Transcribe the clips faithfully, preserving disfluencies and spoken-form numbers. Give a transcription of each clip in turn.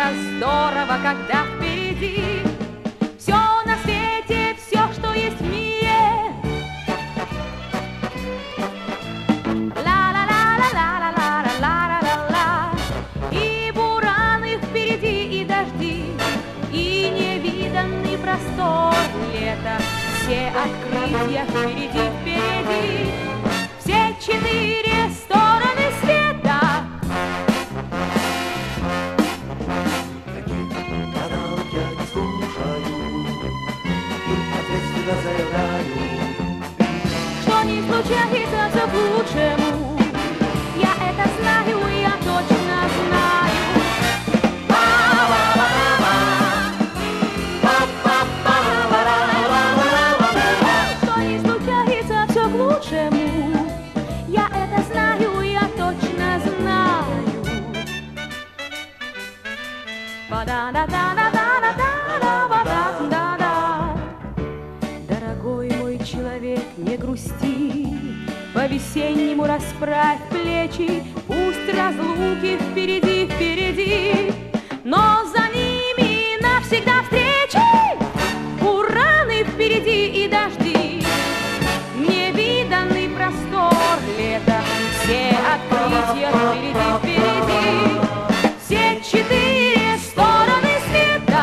Это здорово, когда впереди все на свете, все, что есть в мире. Ла-ла-ла-ла-ла-ла-ла-ла-ла-ла. И бураны впереди, и дожди, и невиданный простор лета. Все открытия впереди, впереди, все четыре стороны света. Канал я не слушаю и ответственно заявляю, что не случается, все к лучшему. Я это знаю, я точно знаю. Что не случается, все к лучшему. Я это знаю, я точно знаю. Ба-да-да-да-да-да-да-да-да-да. Дорогой мой человек, не грусти, по-весеннему расправь плечи, пусть разлуки впереди, впереди, но за ними навсегда встречи. Бураны впереди и дожди, невиданный простор лета, все открытия впереди, впереди, все четыре стороны света.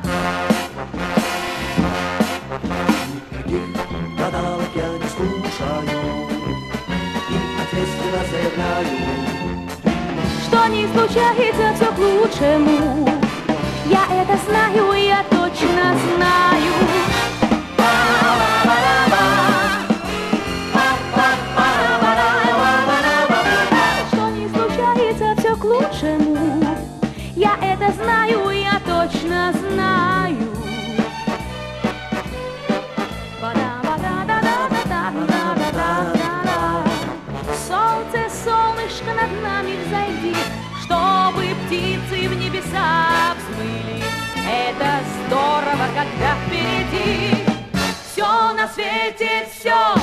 никаких гадалок я не слушаю и ответственно заявляю, Что не случается, все к лучшему. Я это знаю, я точно знаю. Что не случается, все к лучшему. Я это знаю, я точно знаю. Солнце, солнышко над нами взойди, чтобы птицы в небеса взмыли. Это здорово, когда впереди все на свете, все